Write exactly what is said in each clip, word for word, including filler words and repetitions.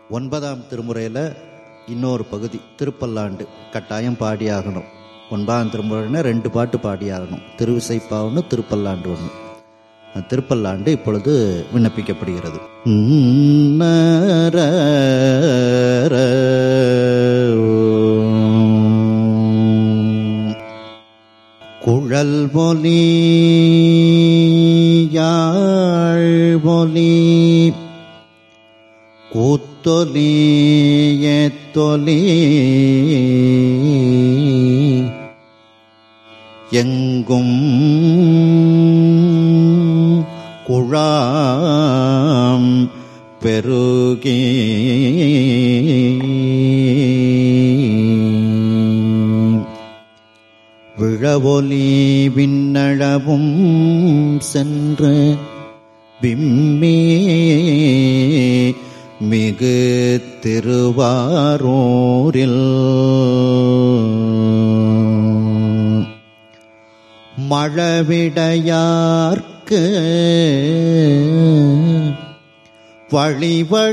ஒன்பதாம் திருமுறையில் இன்னொரு பகுதி திருப்பல்லாண்டு கட்டாயம் பாடியாகணும். ஒன்பதாம் திருமுறைன்னா ரெண்டு பாட்டு பாடியாகணும். திருவிசைப்பா ஒன்று, திருப்பல்லாண்டு ஒன்று. திருப்பல்லாண்டு இப்பொழுது விண்ணப்பிக்கப்படுகிறது. குழல் ஒலி யாழ் ஒலி கூத்தொலி ஏத்தொலி எங்கும் குழாம் பெருகி விழவொலி விண்ணளவும் சென்று விம்மி மிகு திருவாரூரில் மழவிடையார்க்கு வழி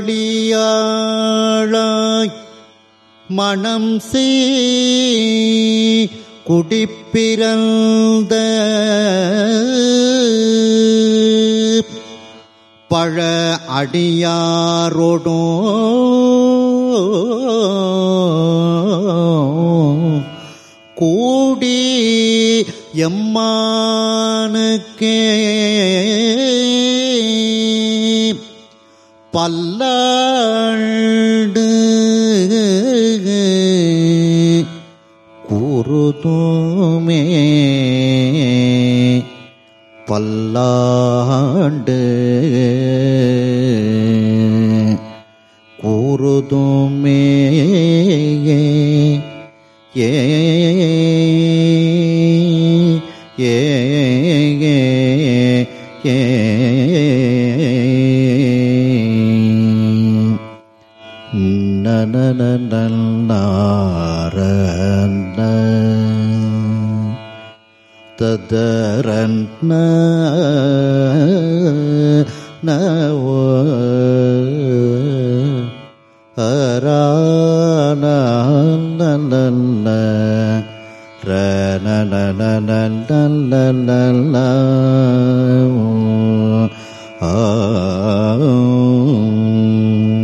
வழியாளாய் மனம் சே குடிப்பிறந்த பழ அடியாரோடோ கூடி எம்மானுக்கே பல்லாண்டு கூறுதுமே பல்லாண்டு கூறுதுமே ஏ ஏ ஏ நனநன்னாரன்ன ததரன்ன நவோ அரானநன்ன ரனநனநன்னநன்ன ஆ